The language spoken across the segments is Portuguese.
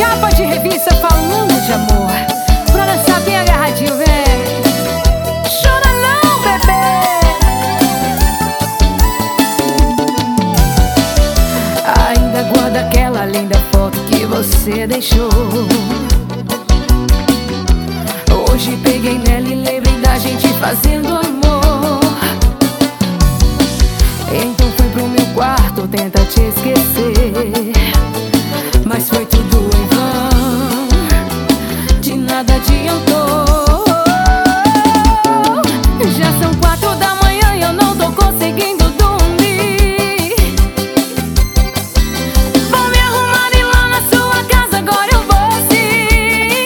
capa de revista falando de amor. Pra dançar bem agarradinho, vem. Chora não, bebê. Ainda guardo aquela linda foto que você deixou. Hoje peguei nela e lembrei da gente fazendo amor. Então fui pro meu quarto tentar te esquecer, mas foi tudo em vão, de nada adiantou. Já são 4 da manhã e eu não tô conseguindo dormir. Vou me arrumar e lá na sua casa agora eu vou sim.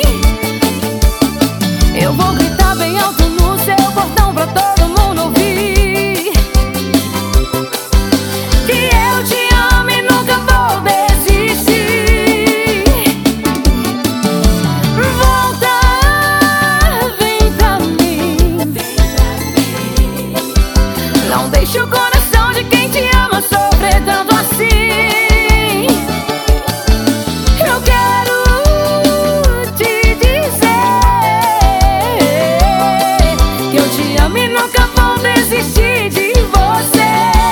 Eu vou gritar bem alto no seu portão pra todo mundo ouvir que eu te amo e nunca vou desistir. Volta, vem pra mim. Não deixe o coração de quem te ama sofrer tanto assim. Eu quero te dizer que eu te amo e nunca vou desistir de você.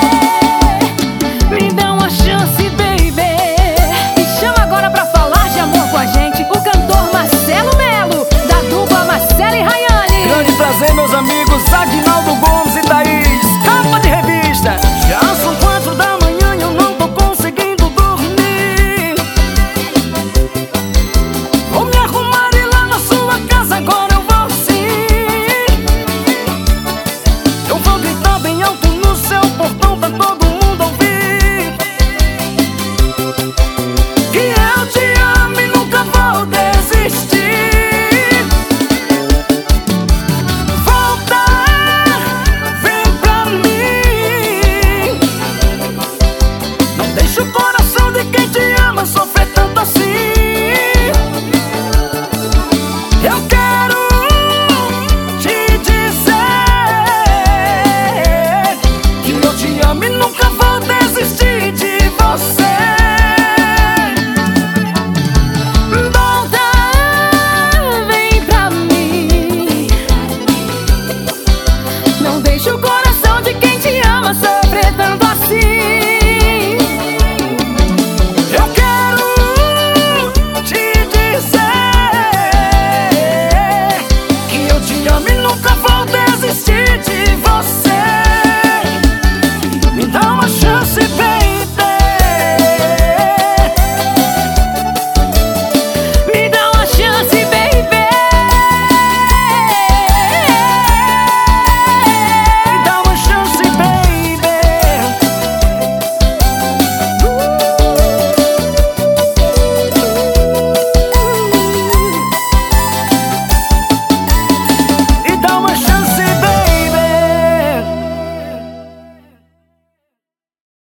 Me dá uma chance, baby. E chama agora pra falar de amor com a gente o cantor Marcelo Melo, da dupla Marcelo e Rayane. Grande prazer, meus amigos Aguinaldo Gomes e Thaís, capa de revista. Já são 4 da manhã e eu não tô conseguindo dormir. Vou me arrumar e lá na sua casa agora eu vou sim. Eu vou gritar bem alto no seu portão pra todo mundo ouvir que eu te amo e nunca vou desistir. Volta, vem pra mim. Não deixe o coração de quem te ama sofrer tanto assim.